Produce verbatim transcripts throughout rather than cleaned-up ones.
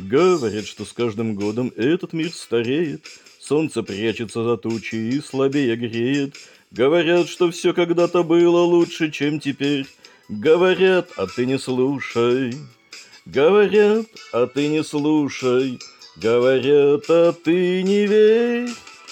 Говорят, что с каждым годом этот мир стареет, солнце прячется за тучи и слабее греет. Говорят, что все когда-то было лучше, чем теперь. Говорят, а ты не слушай. Говорят, а ты не слушай. Говорят, а ты не верь.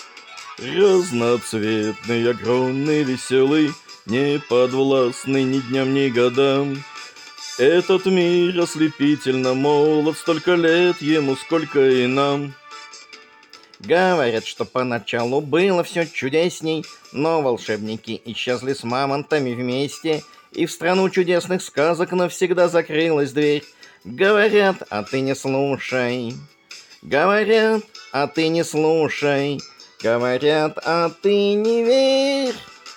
Разноцветный, огромный, веселый, не подвластный ни дням, ни годам. Этот мир ослепительно молод, столько лет ему, сколько и нам. Говорят, что поначалу было все чудесней, но волшебники исчезли с мамонтами вместе, и в страну чудесных сказок навсегда закрылась дверь. Говорят, а ты не слушай. Говорят, а ты не слушай. Говорят, а ты не верь.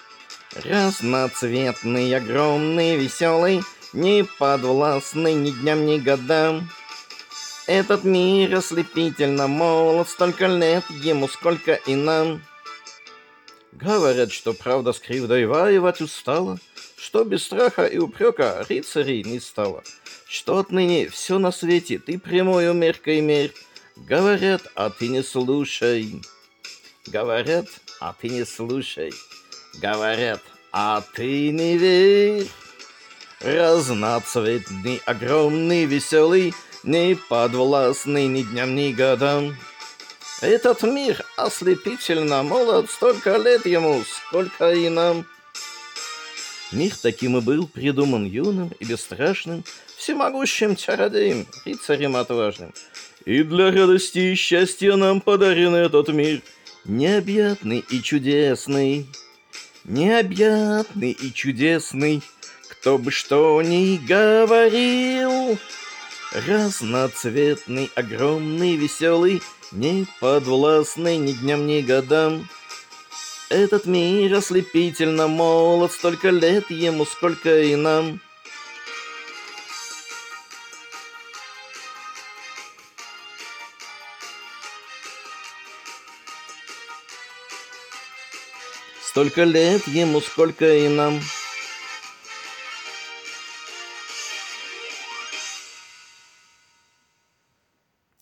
Разноцветный, огромный, веселый, не подвластный ни дням, ни годам. Этот мир ослепительно молод, столько лет ему, сколько и нам. Говорят, что правда с кривдой воевать устала, что без страха и упрека рыцарей не стало, что отныне все на свете ты прямою меркой мерь. Говорят, а ты не слушай. Говорят, а ты не слушай. Говорят, а ты не верь. Разноцветный, огромный, веселый, не подвластный ни дням, ни годам. Этот мир ослепительно молод, столько лет ему, сколько и нам. Мир таким и был придуман юным и бесстрашным, всемогущим чародеем, рыцарем отважным. И для радости и счастья нам подарен этот мир, необъятный и чудесный, необъятный и чудесный, кто бы что ни говорил. Разноцветный, огромный, веселый, не подвластный ни дням, ни годам. Этот мир ослепительно молод, столько лет ему, сколько и нам. Столько лет ему, сколько и нам.